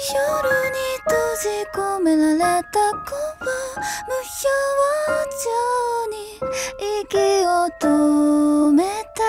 夜に閉じ込められた子は無表情に息を止めた。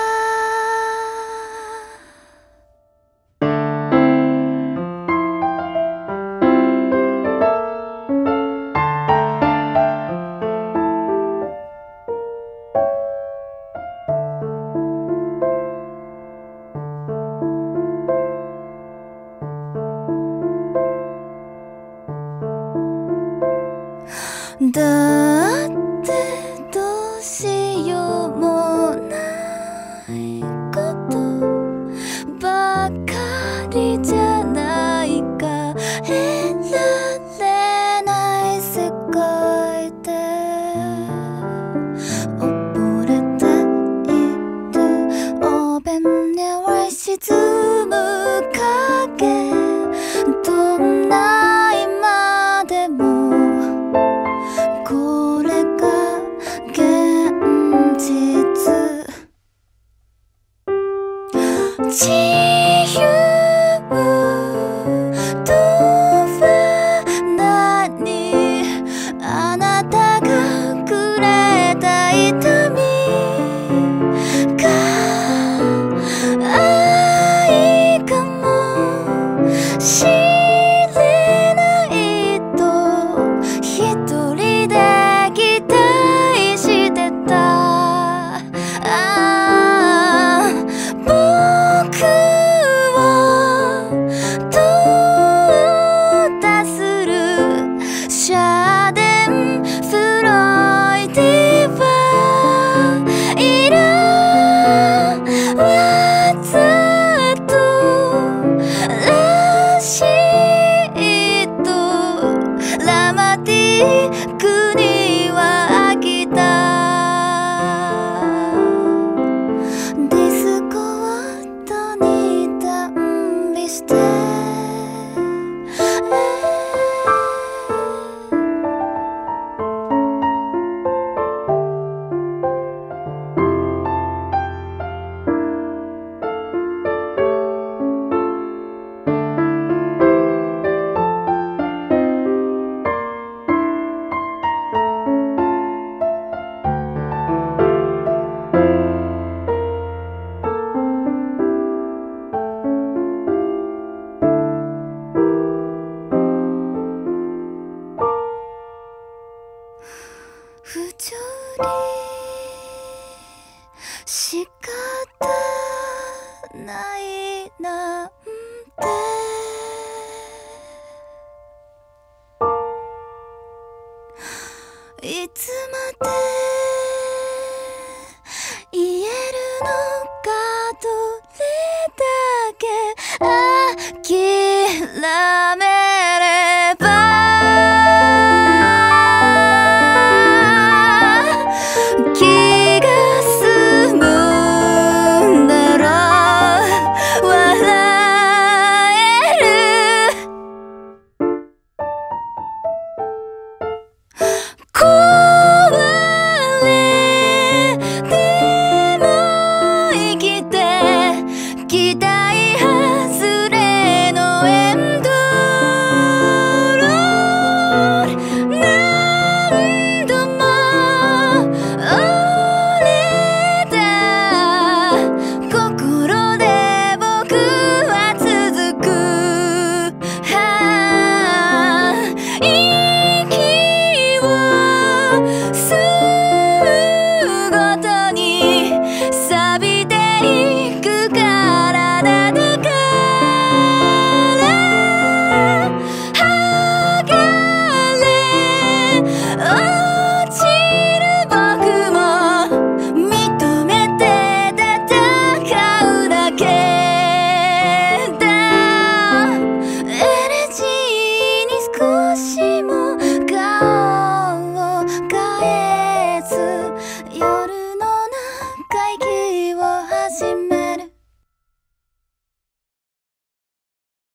だってどうしようもないことばかりじゃないか。得られない世界で溺れているお弁には沈む影。どんな今でもこれが現実。自由とは何？あなたがくれた痛みが愛かもしれないと一人で期待してた。僕を淘汰するシャデンフロイディはいるわざとらしいとラマティックには飽きた。ディスコ音にダンビして不条理仕方ないなんていつまで言えるのか。どれだけ諦